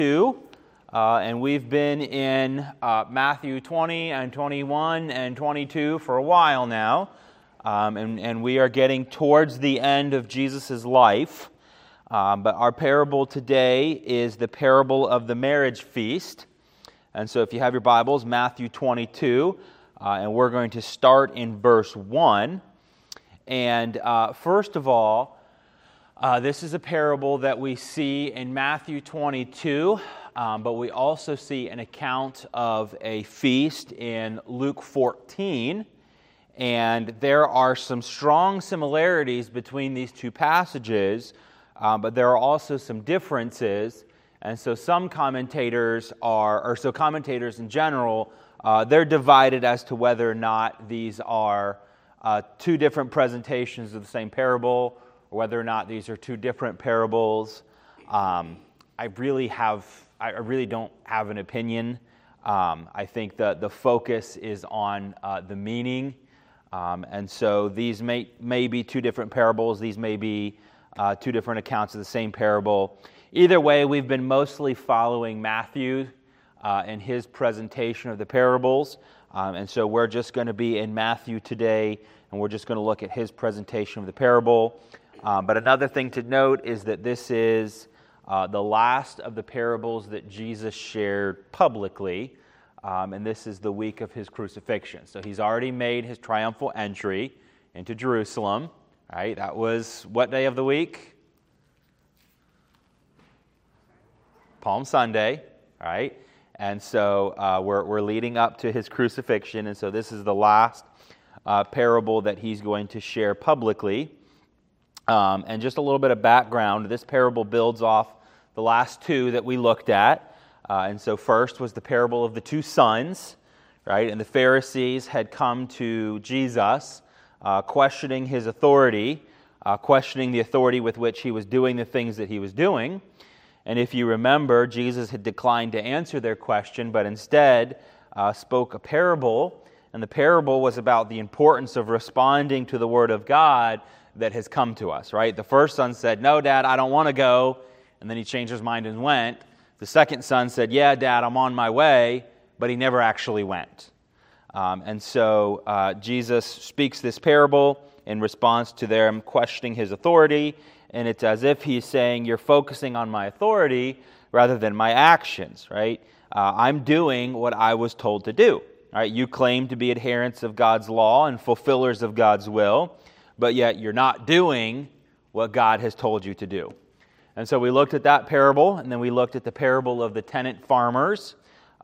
And we've been in Matthew 20 and 21 and 22 for a while now, and we are getting towards the end of Jesus' life. But our parable today is the parable of the marriage feast. And so if you have your Bibles, Matthew 22, and we're going to start in verse 1. And first of all, this is a parable that we see in Matthew 22, but we also see an account of a feast in Luke 14. And there are some strong similarities between these two passages, but there are also some differences. And so some commentators commentators in general, they're divided as to whether or not these are two different presentations of the same parable, or whether or not these are two different parables. I really don't have an opinion. I think the focus is on the meaning. And so these may be two different parables. These may be two different accounts of the same parable. Either way, we've been mostly following Matthew and his presentation of the parables. And so we're just going to be in Matthew today, and we're just going to look at his presentation of the parable. But another thing to note is that this is the last of the parables that Jesus shared publicly, and this is the week of his crucifixion. So he's already made his triumphal entry into Jerusalem. Right? That was what day of the week? Palm Sunday. Right? And so we're leading up to his crucifixion, and so this is the last parable that he's going to share publicly. And just a little bit of background, this parable builds off the last two that we looked at. And so first was the parable of the two sons, right? And the Pharisees had come to Jesus, questioning his authority, questioning the authority with which he was doing the things that he was doing. And if you remember, Jesus had declined to answer their question, but instead spoke a parable. And the parable was about the importance of responding to the Word of God that has come to us, right? The first son said, "No, Dad, I don't want to go." And then he changed his mind and went. The second son said, "Yeah, Dad, I'm on my way," but he never actually went. And so Jesus speaks this parable in response to them questioning his authority, and it's as if he's saying, "You're focusing on my authority rather than my actions," right? I'm doing what I was told to do. Right? You claim to be adherents of God's law and fulfillers of God's will, but yet you're not doing what God has told you to do. And so we looked at that parable, and then we looked at the parable of the tenant farmers.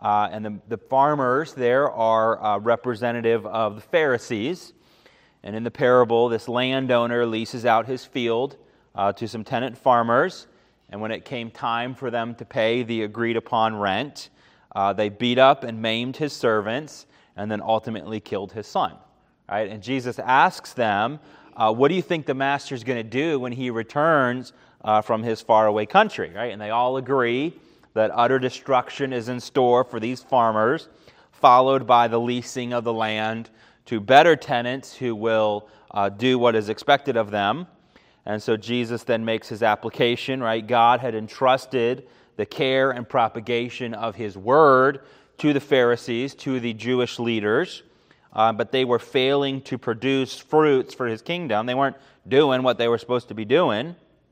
And the farmers there are representative of the Pharisees. And in the parable, this landowner leases out his field to some tenant farmers. And when it came time for them to pay the agreed upon rent, they beat up and maimed his servants and then ultimately killed his son. Right? And Jesus asks them, what do you think the master's going to do when he returns from his faraway country? Right? And they all agree that utter destruction is in store for these farmers, followed by the leasing of the land to better tenants who will do what is expected of them. And so Jesus then makes his application. Right? God had entrusted the care and propagation of his word to the Pharisees, to the Jewish leaders, but they were failing to produce fruits for his kingdom. They weren't doing what they were supposed to be doing.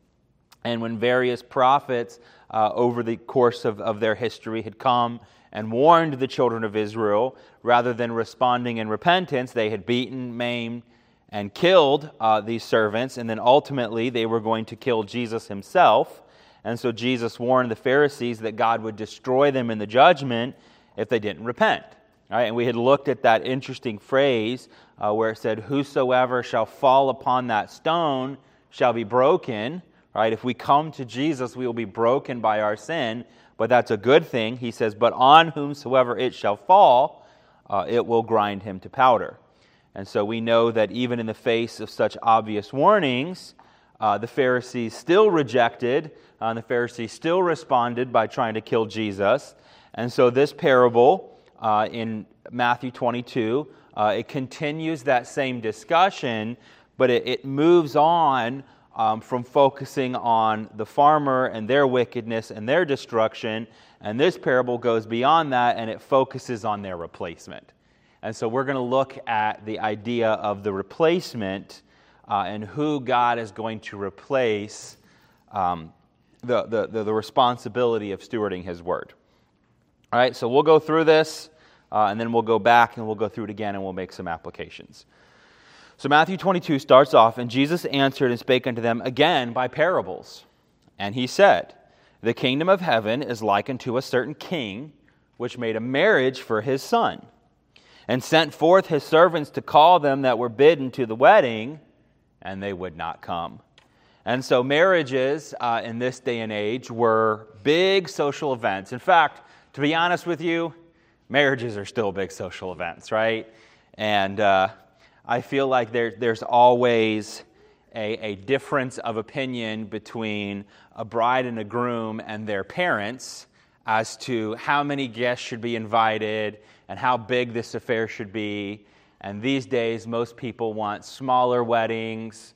And when various prophets over the course of their history had come and warned the children of Israel, rather than responding in repentance, they had beaten, maimed, and killed these servants, and then ultimately they were going to kill Jesus himself. And so Jesus warned the Pharisees that God would destroy them in the judgment if they didn't repent. Right? And we had looked at that interesting phrase where it said, "Whosoever shall fall upon that stone shall be broken." Right? If we come to Jesus, we will be broken by our sin, but that's a good thing. He says, "But on whomsoever it shall fall, it will grind him to powder." And so we know that even in the face of such obvious warnings, the Pharisees still rejected. The Pharisees still responded by trying to kill Jesus. And so this parable in Matthew 22, it continues that same discussion, but it moves on from focusing on the farmer and their wickedness and their destruction. And this parable goes beyond that, and it focuses on their replacement. And so we're going to look at the idea of the replacement and who God is going to replace the responsibility of stewarding His Word. All right, so we'll go through this, and then we'll go back and we'll go through it again, and we'll make some applications. So Matthew 22 starts off, and Jesus answered and spake unto them again by parables. And He said, The kingdom of heaven is like unto a certain king, which made a marriage for his son, and sent forth his servants to call them that were bidden to the wedding, and they would not come. And so marriages in this day and age were big social events. In fact, to be honest with you, marriages are still big social events, right? And I feel like there's always a difference of opinion between a bride and a groom and their parents as to how many guests should be invited and how big this affair should be. And these days, most people want smaller weddings,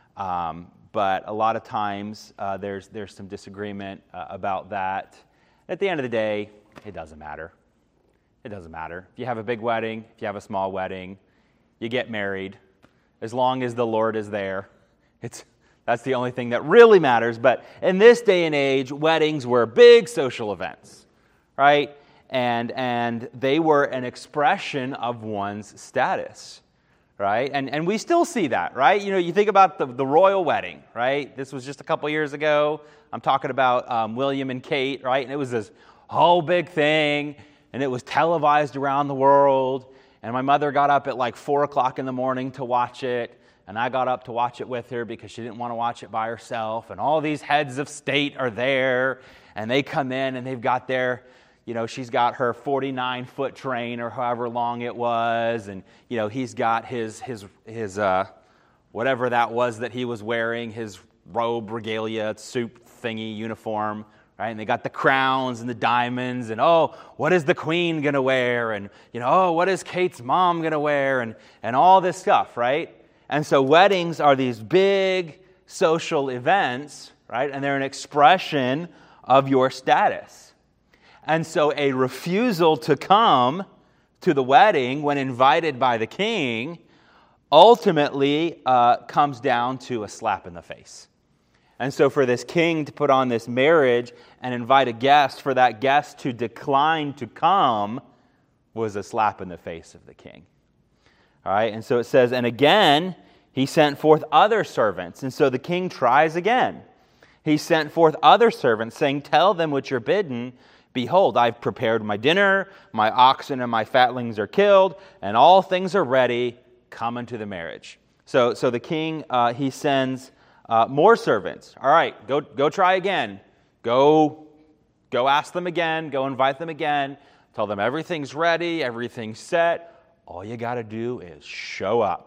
but a lot of times there's some disagreement about that. At the end of the day, it doesn't matter. It doesn't matter. If you have a big wedding, if you have a small wedding, you get married. As long as the Lord is there, that's the only thing that really matters. But in this day and age, weddings were big social events, right? And they were an expression of one's status, right? And we still see that, right? You know, you think about the royal wedding, right? This was just a couple years ago. I'm talking about William and Kate, right? And it was this whole big thing, and it was televised around the world. And my mother got up at like 4 o'clock in the morning to watch it, and I got up to watch it with her because she didn't want to watch it by herself. And all these heads of state are there, and they come in, and they've got their, you know, she's got her 49-foot train or however long it was, and, you know, he's got his whatever that was that he was wearing, his robe, regalia, suit thingy, uniform, right? And they got the crowns and the diamonds, and oh, what is the queen going to wear? And, you know, oh, what is Kate's mom going to wear? And all this stuff, right? And so weddings are these big social events, right? And they're an expression of your status. And so a refusal to come to the wedding when invited by the king ultimately comes down to a slap in the face. And so for this king to put on this marriage and invite a guest, for that guest to decline to come, was a slap in the face of the king. All right, and so it says, and again, he sent forth other servants. And so the king tries again. He sent forth other servants, saying, Tell them which are bidden, Behold, I've prepared my dinner, my oxen and my fatlings are killed, and all things are ready. Come unto the marriage. So the king, he sends more servants. All right, go try again. Go ask them again. Go invite them again. Tell them everything's ready, everything's set. All you got to do is show up.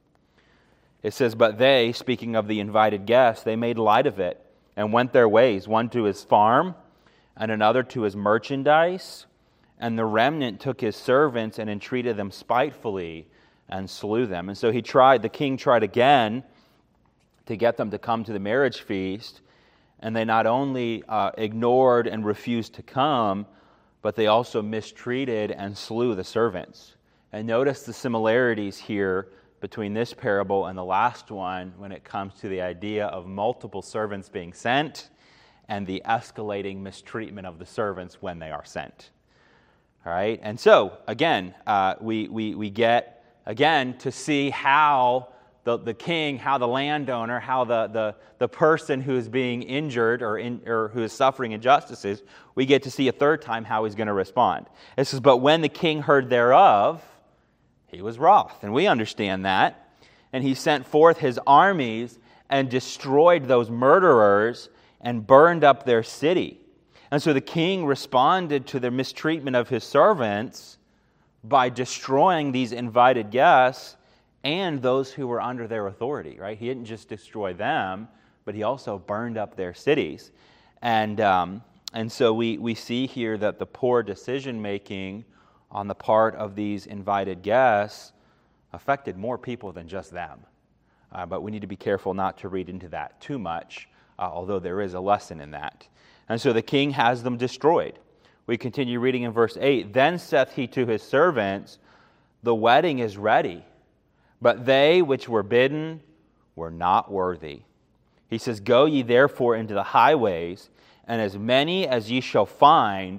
It says, But they, speaking of the invited guests, they made light of it and went their ways, one to his farm and another to his merchandise. And the remnant took his servants and entreated them spitefully and slew them. And so the king tried again to get them to come to the marriage feast, and they not only ignored and refused to come, but they also mistreated and slew the servants. And notice the similarities here between this parable and the last one when it comes to the idea of multiple servants being sent and the escalating mistreatment of the servants when they are sent. All right, and so again, we get again to see how the king, how the landowner, how the person who is being injured or who is suffering injustices, we get to see a third time how he's going to respond. It says, But when the king heard thereof, he was wroth. And we understand that. And he sent forth his armies and destroyed those murderers and burned up their city. And so the king responded to the mistreatment of his servants by destroying these invited guests and those who were under their authority, right? He didn't just destroy them, but he also burned up their cities. And so we see here that the poor decision-making on the part of these invited guests affected more people than just them. but we need to be careful not to read into that too much, although there is a lesson in that. And so the king has them destroyed. We continue reading in verse 8. Then saith he to his servants, the wedding is ready, but they which were bidden were not worthy. He says, go ye therefore into the highways, and as many as ye shall find,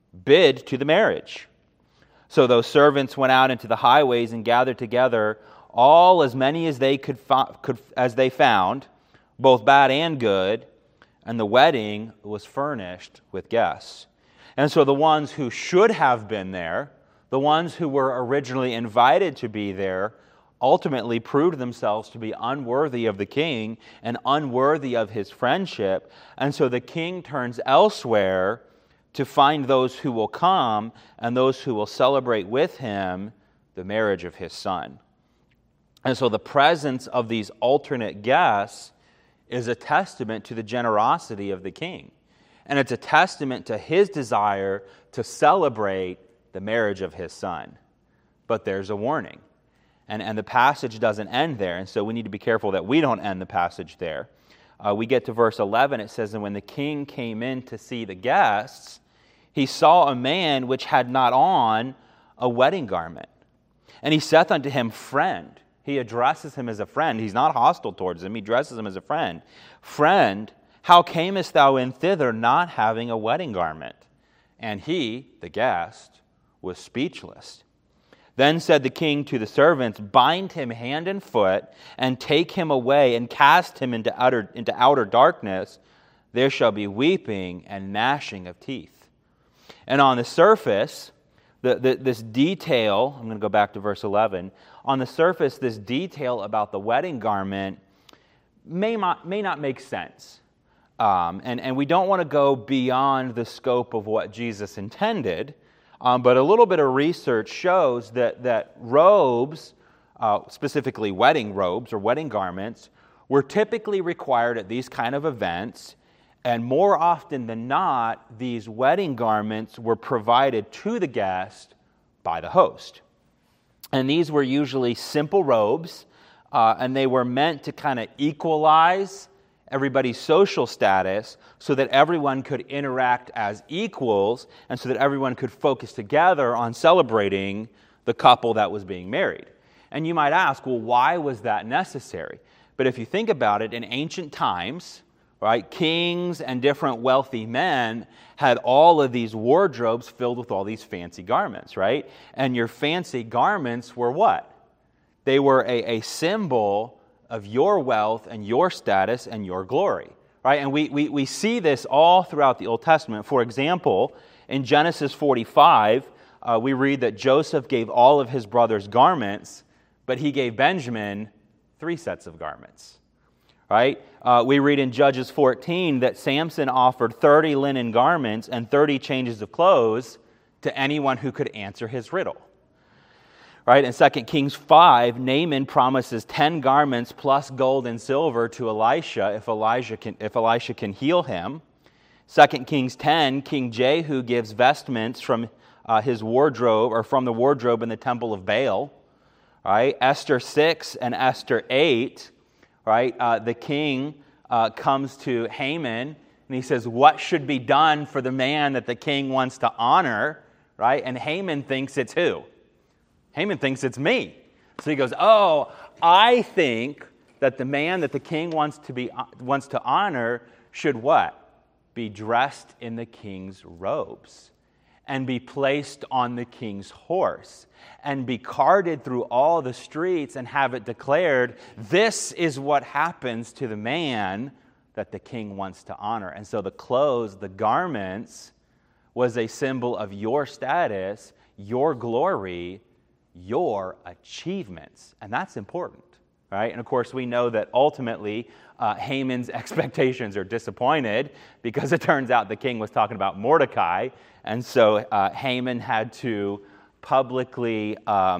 bid to the marriage. So those servants went out into the highways and gathered together all as many as they as they found, both bad and good, and the wedding was furnished with guests. And so the ones who should have been there, the ones who were originally invited to be there, ultimately proved themselves to be unworthy of the king and unworthy of his friendship. And so the king turns elsewhere to find those who will come and those who will celebrate with him the marriage of his son. And so the presence of these alternate guests is a testament to the generosity of the king. And it's a testament to his desire to celebrate the marriage of his son. But there's a warning. And the passage doesn't end there. And so we need to be careful that we don't end the passage there. We get to verse 11. It says, and when the king came in to see the guests, he saw a man which had not on a wedding garment. And he saith unto him, friend. He addresses him as a friend. He's not hostile towards him. He addresses him as a friend. Friend, how camest thou in thither not having a wedding garment? And he, the guest, was speechless. Then said the king to the servants, bind him hand and foot, and take him away, and cast him into outer darkness. There shall be weeping and gnashing of teeth. And on the surface, this detail, I'm going to go back to verse 11. On the surface, this detail about the wedding garment may not make sense. And we don't want to go beyond the scope of what Jesus intended. But a little bit of research shows that robes, specifically wedding robes or wedding garments, were typically required at these kind of events. And more often than not, these wedding garments were provided to the guest by the host. And these were usually simple robes, and they were meant to kind of equalize everybody's social status so that everyone could interact as equals and so that everyone could focus together on celebrating the couple that was being married. And you might ask, well, why was that necessary? But if you think about it, in ancient times, right, kings and different wealthy men had all of these wardrobes filled with all these fancy garments, right? And your fancy garments were what? They were a symbol of your wealth and your status and your glory, right? And we see this all throughout the Old Testament. For example, in Genesis 45, we read that Joseph gave all of his brothers garments, but he gave Benjamin 3 sets of garments, right? We read in Judges 14 that Samson offered 30 linen garments and 30 changes of clothes to anyone who could answer his riddle. Right, in 2 Kings 5, Naaman promises 10 garments plus gold and silver to Elisha if Elisha can heal him. 2 Kings 10, King Jehu gives vestments from his wardrobe or from the wardrobe in the temple of Baal. Right, Esther 6 and Esther 8, right, the king comes to Haman and he says, what should be done for the man that the king wants to honor? Right, and Haman thinks it's who? Haman thinks it's me. So he goes, oh, I think that the man that the king wants to honor should what? Be dressed in the king's robes and be placed on the king's horse and be carted through all the streets and have it declared, this is what happens to the man that the king wants to honor. And so the clothes, the garments, was a symbol of your status, your glory, your achievements. And that's important, right? And of course, we know that ultimately Haman's expectations are disappointed because it turns out the king was talking about Mordecai. And so Haman had to publicly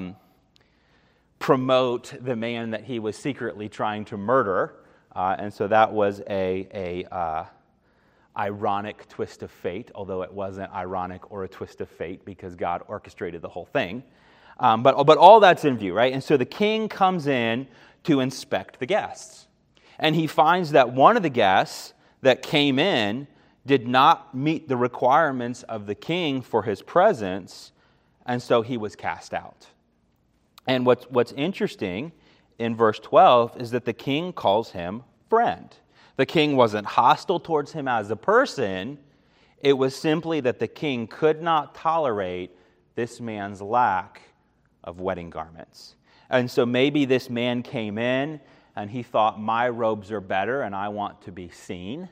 promote the man that he was secretly trying to murder. And so that was a ironic twist of fate, although it wasn't ironic or a twist of fate because God orchestrated the whole thing. But all that's in view, right? And so the king comes in to inspect the guests. And he finds that one of the guests that came in did not meet the requirements of the king for his presence, and so he was cast out. And what's interesting in verse 12 is that the king calls him friend. The king wasn't hostile towards him as a person. It was simply that the king could not tolerate this man's lack of wedding garments. And so maybe this man came in and he thought, my robes are better and I want to be seen.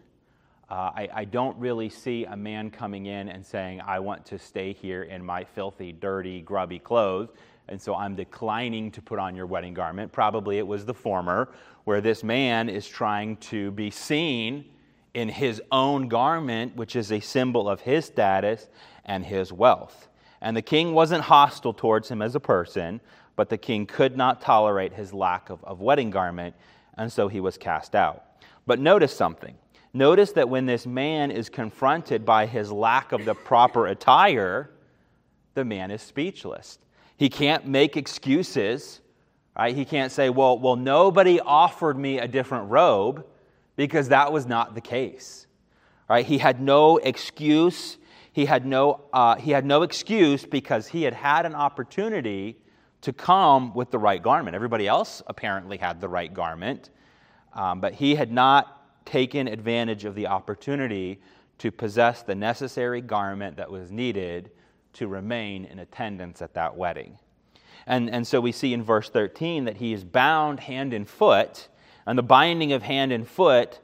I don't really see a man coming in and saying, I want to stay here in my filthy, dirty, grubby clothes, and so I'm declining to put on your wedding garment. Probably it was the former, where this man is trying to be seen in his own garment, which is a symbol of his status and his wealth. And the king wasn't hostile towards him as a person, but the king could not tolerate his lack of wedding garment, and so he was cast out. But notice something. Notice that when this man is confronted by his lack of the proper attire, the man is speechless. He can't make excuses, right? He can't say, well, nobody offered me a different robe, because that was not the case, right? He had no excuse. He had no excuse because he had an opportunity to come with the right garment. Everybody else apparently had the right garment, but he had not taken advantage of the opportunity to possess the necessary garment that was needed to remain in attendance at that wedding. And so we see in verse 13 that he is bound hand and foot, and the binding of hand and foot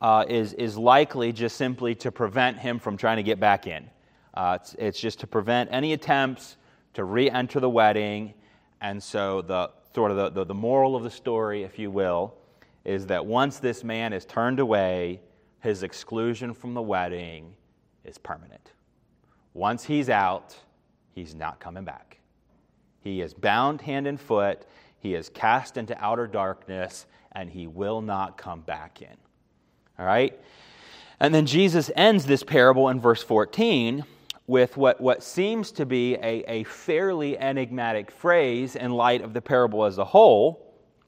is likely just simply to prevent him from trying to get back in. It's just to prevent any attempts to re-enter the wedding. And so the moral of the story, if you will, is that once this man is turned away, his exclusion from the wedding is permanent. Once he's out, he's not coming back. He is bound hand and foot, he is cast into outer darkness, and he will not come back in. All right? And then Jesus ends this parable in verse 14 with what seems to be a fairly enigmatic phrase in light of the parable as a whole.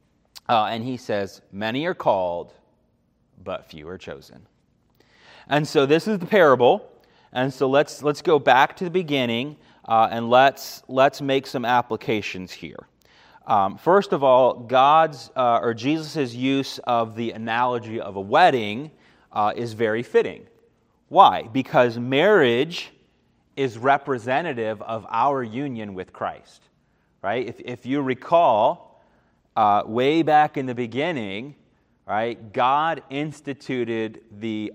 And he says, many are called, but few are chosen. And so this is the parable. And so let's go back to the beginning and let's make some applications here. First of all, Jesus' use of the analogy of a wedding is very fitting. Why? Because marriage is representative of our union with Christ. Right? If you recall, way back in the beginning, right, God instituted the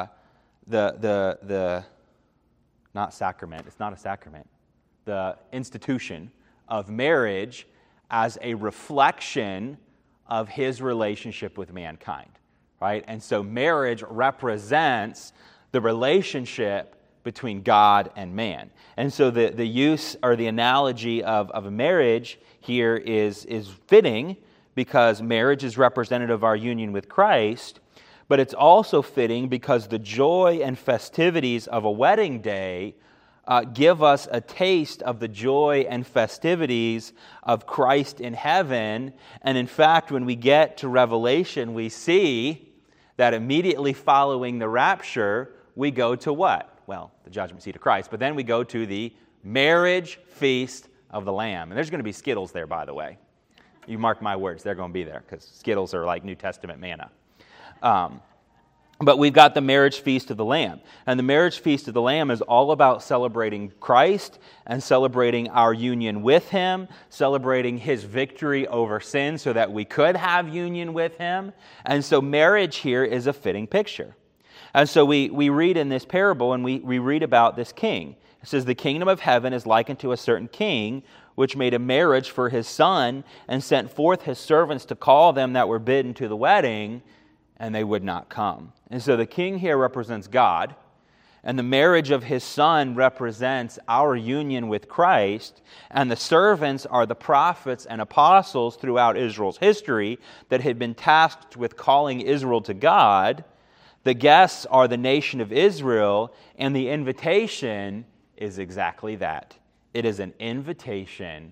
not sacrament, it's not a sacrament, the institution of marriage as a reflection of his relationship with mankind, right? And so marriage represents the relationship between God and man. And so the use or the analogy of a marriage here is fitting because marriage is representative of our union with Christ, but it's also fitting because the joy and festivities of a wedding day give us a taste of the joy and festivities of Christ in heaven. And in fact, when we get to Revelation, we see that immediately following the rapture, we go to what? Well, the judgment seat of Christ. But then we go to the marriage feast of the Lamb. And there's going to be Skittles there, by the way. You mark my words, they're going to be there because Skittles are like New Testament manna. But we've got the marriage feast of the Lamb. And the marriage feast of the Lamb is all about celebrating Christ and celebrating our union with Him, celebrating His victory over sin so that we could have union with Him. And so marriage here is a fitting picture. And so we read in this parable and we read about this king. It says, the kingdom of heaven is likened to a certain king, which made a marriage for his son and sent forth his servants to call them that were bidden to the wedding, and they would not come. And so the king here represents God, and the marriage of his son represents our union with Christ, and the servants are the prophets and apostles throughout Israel's history that had been tasked with calling Israel to God. The guests are the nation of Israel, and the invitation is exactly that. It is an invitation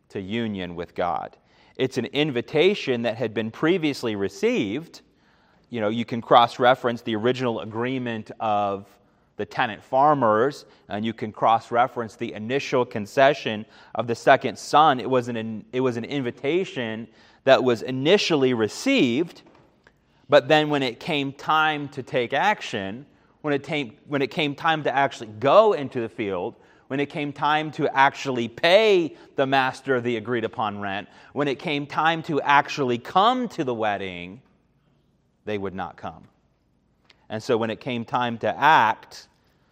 to union with God. It's an invitation that had been previously received. You know, you can cross-reference the original agreement of the tenant farmers, and you can cross-reference the initial concession of the second son. It was an invitation that was initially received, but then when it came time to take action, when it came time to actually go into the field, when it came time to actually pay the master the agreed upon rent, when it came time to actually come to the wedding, they would not come. And so when it came time to act,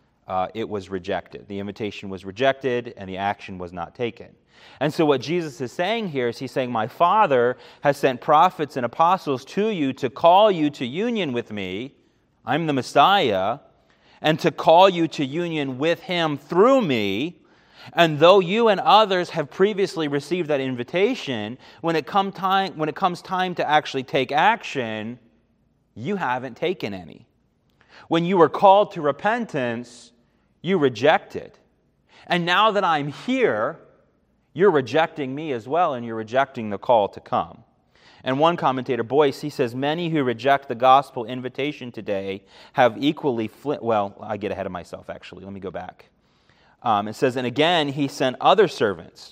it was rejected. The invitation was rejected and the action was not taken. And so what Jesus is saying here is he's saying, my Father has sent prophets and apostles to you to call you to union with me. I'm the Messiah. And to call you to union with him through me. And though you and others have previously received that invitation, when it comes time to actually take action, you haven't taken any. When you were called to repentance, you rejected. And now that I'm here, you're rejecting me as well, and you're rejecting the call to come. And one commentator, Boyce, he says, many who reject the gospel invitation today have equally well, I get ahead of myself, actually. Let me go back. It says, and again, he sent other servants,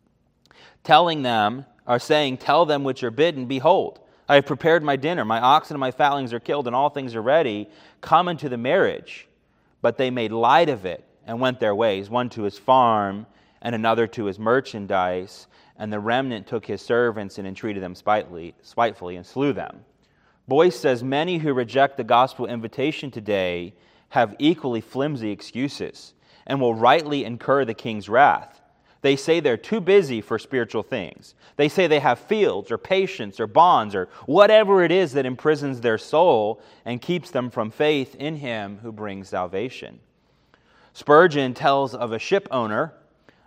telling them, or saying, tell them which are bidden, behold, I have prepared my dinner, my oxen and my fatlings are killed, and all things are ready. Come unto the marriage. But they made light of it and went their ways, one to his farm and another to his merchandise. And the remnant took his servants and entreated them spitefully and slew them. Boyce says, many who reject the gospel invitation today have equally flimsy excuses and will rightly incur the king's wrath. They say they're too busy for spiritual things. They say they have fields or patience or bonds or whatever it is that imprisons their soul and keeps them from faith in him who brings salvation. Spurgeon tells of a ship owner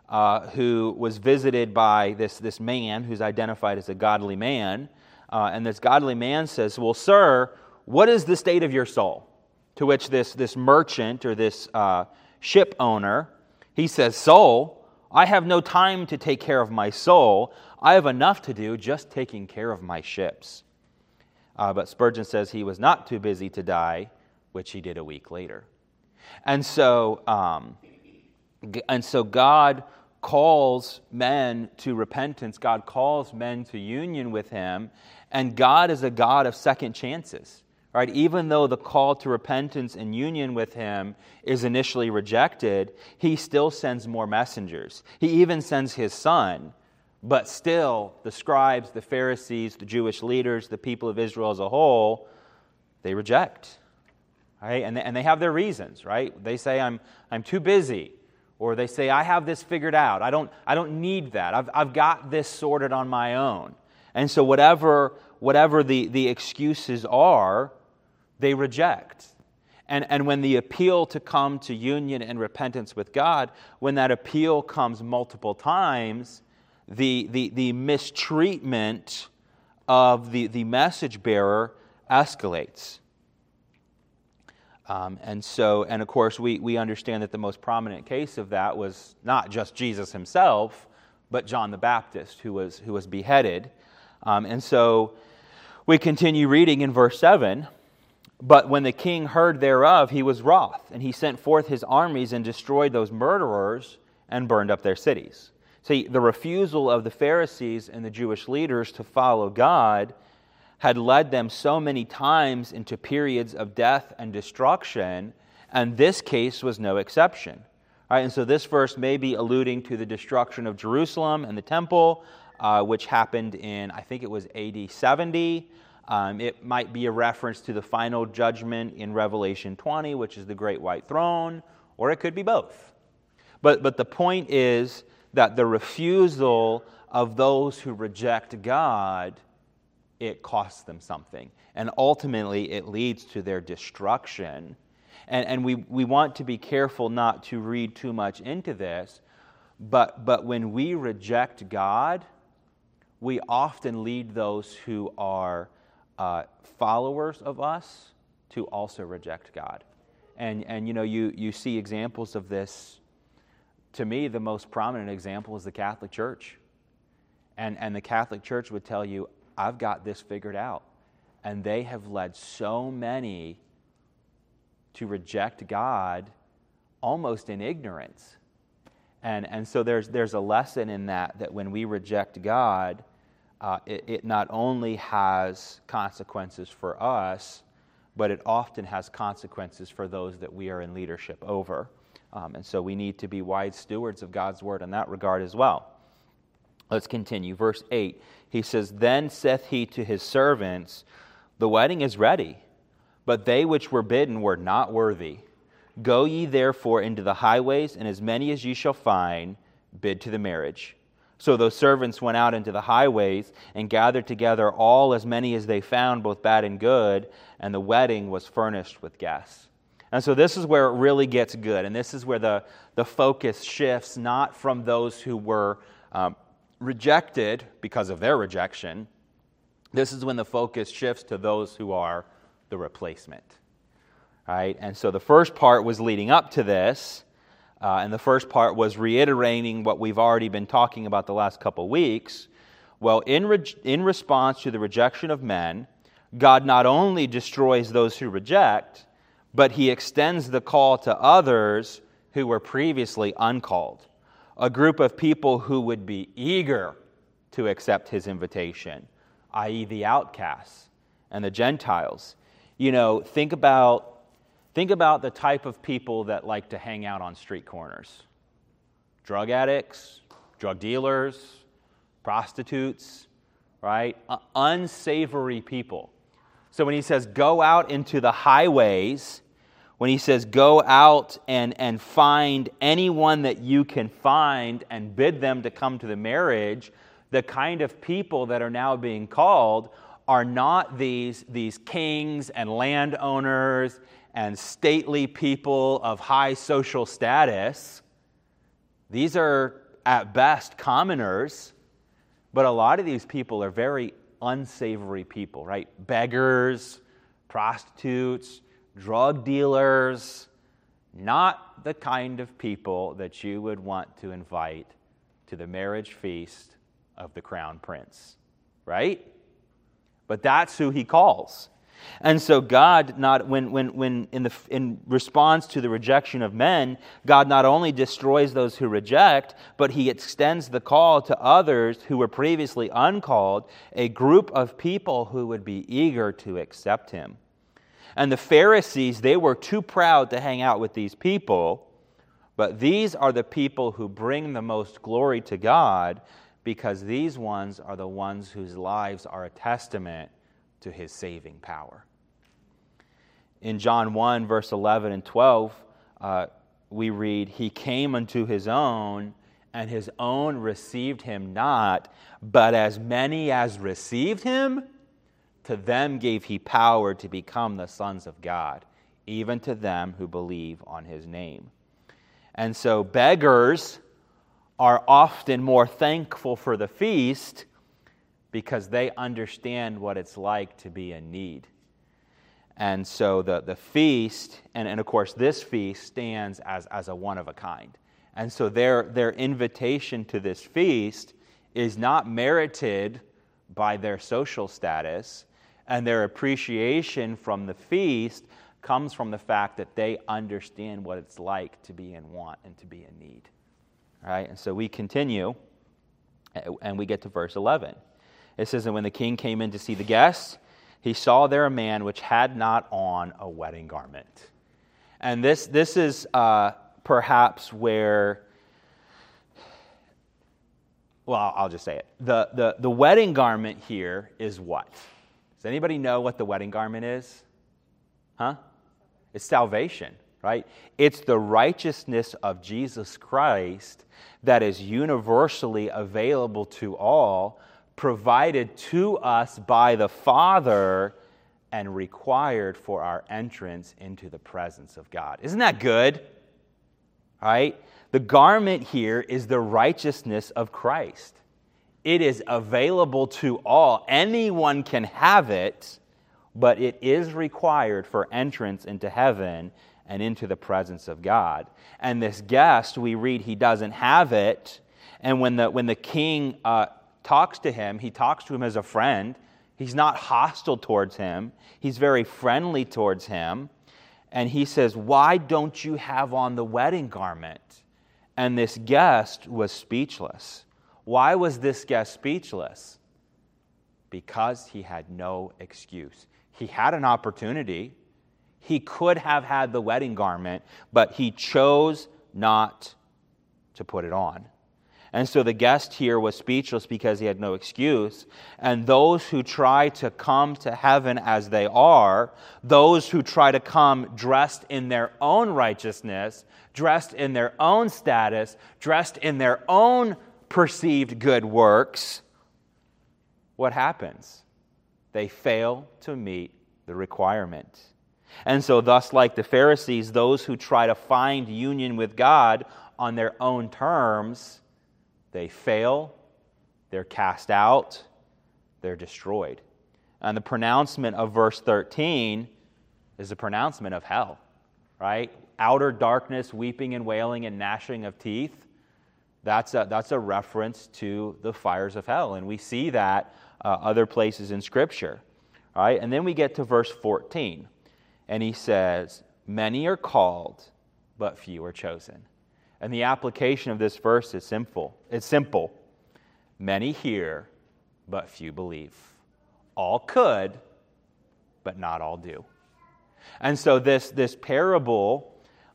who was visited by this man who's identified as a godly man. And this godly man says, well, sir, what is the state of your soul? To which this merchant or this ship owner, he says, soul, I have no time to take care of my soul. I have enough to do just taking care of my ships. But Spurgeon says he was not too busy to die, which he did a week later. And so God calls men to repentance. God calls men to union with him. And God is a God of second chances. Right? Even though the call to repentance and union with him is initially rejected, he still sends more messengers. He even sends his son. But still, the scribes, the Pharisees, the Jewish leaders, the people of Israel as a whole, they reject. Right? And they have their reasons. Right? They say, I'm too busy. Or they say, I have this figured out. I don't need that. I've got this sorted on my own. And so whatever the excuses are, they reject. And when the appeal to come to union and repentance with God, when that appeal comes multiple times, the mistreatment of the message bearer escalates. And of course, we understand that the most prominent case of that was not just Jesus himself, but John the Baptist, who was beheaded. And so we continue reading in verse 7. But when the king heard thereof, he was wroth, and he sent forth his armies and destroyed those murderers and burned up their cities. See, the refusal of the Pharisees and the Jewish leaders to follow God had led them so many times into periods of death and destruction, and this case was no exception. All right, and so this verse may be alluding to the destruction of Jerusalem and the temple, which happened in, I think it was AD 70. It might be a reference to the final judgment in Revelation 20, which is the great white throne, or it could be both. But the point is that the refusal of those who reject God, it costs them something. And ultimately, it leads to their destruction. And we want to be careful not to read too much into this, but when we reject God, we often lead those who are followers of us to also reject God. And you see examples of this. To me, the most prominent example is the Catholic Church. And the Catholic Church would tell you, I've got this figured out. And they have led so many to reject God almost in ignorance. And so there's a lesson in that when we reject God, it not only has consequences for us, but it often has consequences for those that we are in leadership over. And so we need to be wise stewards of God's word in that regard as well. Let's continue. Verse 8, he says, Then saith he to his servants, The wedding is ready, but they which were bidden were not worthy. Go ye therefore into the highways, and as many as ye shall find, bid to the marriage. So those servants went out into the highways, and gathered together all as many as they found, both bad and good, and the wedding was furnished with guests. And so this is where it really gets good, and this is where the focus shifts, not from those who were rejected because of their rejection. This is when the focus shifts to those who are the replacement. Right? And so the first part was leading up to this, and the first part was reiterating what we've already been talking about the last couple weeks. Well, in response to the rejection of men, God not only destroys those who reject, but he extends the call to others who were previously uncalled. A group of people who would be eager to accept his invitation, i.e. the outcasts and the Gentiles. You know, think about the type of people that like to hang out on street corners. Drug addicts, drug dealers, prostitutes, right? Unsavory people. So when he says go out into the highways, when he says go out and find anyone that you can find and bid them to come to the marriage, the kind of people that are now being called are not these kings and landowners and stately people of high social status. These are at best commoners, but a lot of these people are very unsavory people, right? Beggars, prostitutes, drug dealers, not the kind of people that you would want to invite to the marriage feast of the crown prince, right? But that's who he calls. And so God, in response to the rejection of men, God not only destroys those who reject, but he extends the call to others who were previously uncalled, a group of people who would be eager to accept him. And the Pharisees, they were too proud to hang out with these people, but these are the people who bring the most glory to God, because these ones are the ones whose lives are a testament to his saving power. In John 1, verse 11 and 12, we read, He came unto his own, and his own received him not, but as many as received him, to them gave he power to become the sons of God, even to them who believe on his name. And so beggars are often more thankful for the feast because they understand what it's like to be in need. And so the feast, and of course this feast stands as a one of a kind. And so their invitation to this feast is not merited by their social status, and their appreciation from the feast comes from the fact that they understand what it's like to be in want and to be in need. All right, and so we continue, and we get to verse 11. It says, And when the king came in to see the guests, he saw there a man which had not on a wedding garment. And this is perhaps where, well, I'll just say it. The wedding garment here is what? Does anybody know what the wedding garment is? Huh? It's salvation, right? It's the righteousness of Jesus Christ that is universally available to all, provided to us by the Father, and required for our entrance into the presence of God. Isn't that good? All right? The garment here is the righteousness of Christ. It is available to all. Anyone can have it, but it is required for entrance into heaven and into the presence of God. And this guest, we read he doesn't have it, and when the king talks to him. He talks to him as a friend. He's not hostile towards him. He's very friendly towards him. And he says, "Why don't you have on the wedding garment?" And this guest was speechless. Why was this guest speechless? Because he had no excuse. He had an opportunity. He could have had the wedding garment, but he chose not to put it on. And so the guest here was speechless because he had no excuse. And those who try to come to heaven as they are, those who try to come dressed in their own righteousness, dressed in their own status, dressed in their own perceived good works, what happens? They fail to meet the requirement. And so thus, like the Pharisees, those who try to find union with God on their own terms, they fail, they're cast out, they're destroyed. And the pronouncement of verse 13 is a pronouncement of hell, right? Outer darkness, weeping and wailing and gnashing of teeth. That's a reference to the fires of hell. And we see that other places in Scripture. All right? And then we get to verse 14. And he says, "Many are called, but few are chosen." And the application of this verse is simple. It's simple. Many hear, but few believe. All could, but not all do. And so this parable,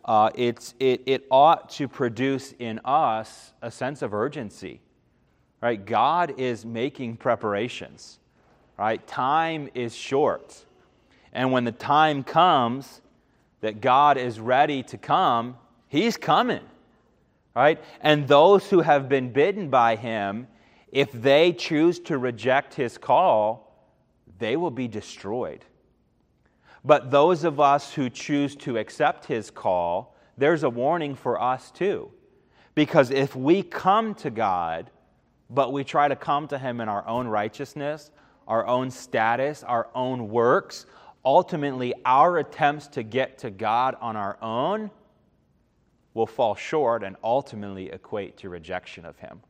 it ought to produce in us a sense of urgency. Right? God is making preparations. Right? Time is short. And when the time comes that God is ready to come, He's coming. Right? And those who have been bidden by Him, if they choose to reject His call, they will be destroyed. But those of us who choose to accept His call, there's a warning for us too. Because if we come to God, but we try to come to Him in our own righteousness, our own status, our own works, ultimately our attempts to get to God on our own will fall short and ultimately equate to rejection of Him.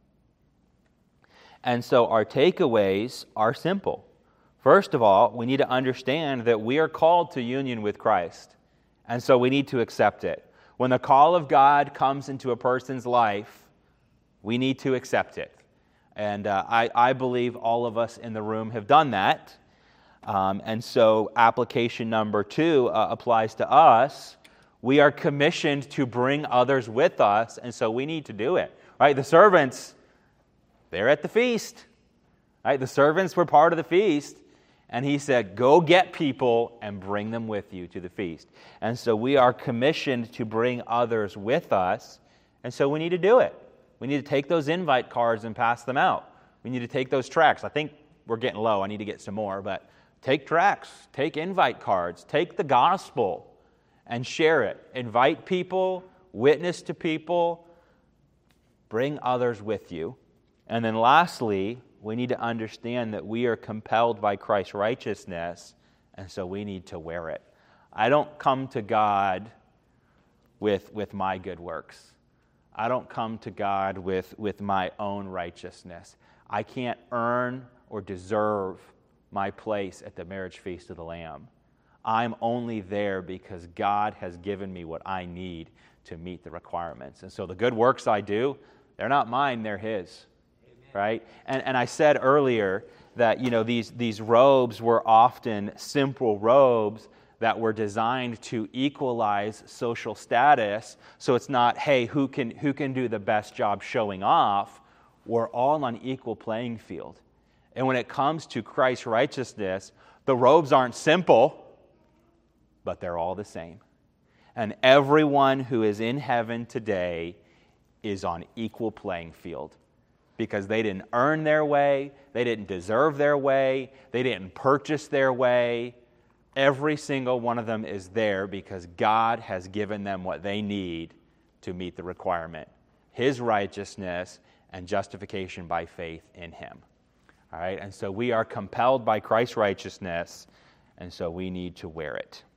And so our takeaways are simple. First of all, we need to understand that we are called to union with Christ. And so we need to accept it. When the call of God comes into a person's life, we need to accept it. And I believe all of us in the room have done that. And so application number 2 applies to us. We are commissioned to bring others with us, and so we need to do it. Right? The servants, they're at the feast. Right? The servants were part of the feast. And He said, go get people and bring them with you to the feast. And so we are commissioned to bring others with us. And so we need to do it. We need to take those invite cards and pass them out. We need to take those tracts. I think we're getting low. I need to get some more. But take tracts. Take invite cards. Take the gospel and share it. Invite people. Witness to people. Bring others with you. And then lastly, we need to understand that we are compelled by Christ's righteousness, and so we need to wear it. I don't come to God with my good works. I don't come to God with my own righteousness. I can't earn or deserve my place at the marriage feast of the Lamb. I'm only there because God has given me what I need to meet the requirements. And so the good works I do, they're not mine, they're His. Right? And I said earlier that, these robes were often simple robes that were designed to equalize social status. So it's not, hey, who can do the best job showing off? We're all on equal playing field. And when it comes to Christ's righteousness, the robes aren't simple, but they're all the same. And everyone who is in heaven today is on equal playing field. Because they didn't earn their way, they didn't deserve their way, they didn't purchase their way. Every single one of them is there because God has given them what they need to meet the requirement. His righteousness and justification by faith in Him. All right, and so we are compelled by Christ's righteousness, and so we need to wear it.